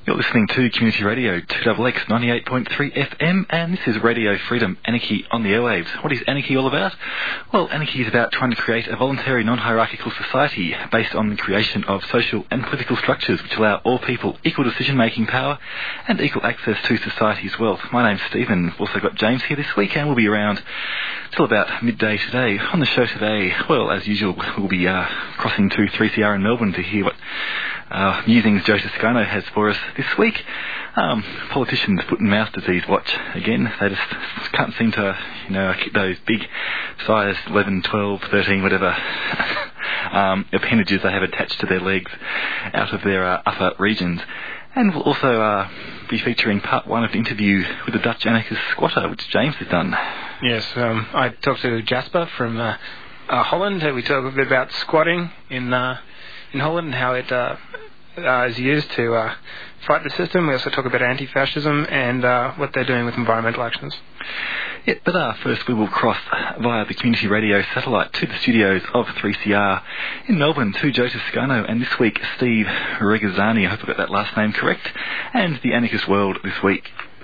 You're listening to Community Radio 2XX 98.3 FM, and this is Radio Freedom, Anarchy on the airwaves. What is Anarchy all about? Well, Anarchy is about trying to create a voluntary, non-hierarchical society based on the creation of social and political structures which allow all people equal decision-making power and equal access to society's wealth. My name's Stephen. We've also got James here this week, and we'll be around till about midday today. On the show today, well, as usual, we'll be crossing to 3CR in Melbourne to hear what musings Joe Toscano has for us this week. Politicians foot and mouth disease watch again. They just can't seem to, keep those big size 11, 12, 13, whatever appendages they have attached to their legs out of their upper regions. And we'll also be featuring part one of the interview with the Dutch anarchist squatter, which James has done. Yes, I talked to Jasper from Holland. We talked a bit about squatting in Holland and how it is used to fight the system. We also talk about anti-fascism and what they're doing with environmental actions. Yeah, but first we will cross via the Community Radio satellite to the studios of 3CR in Melbourne to Joe Toscano and this week Steve Regazzani, I hope I got that last name correct, and the Anarchist World this week.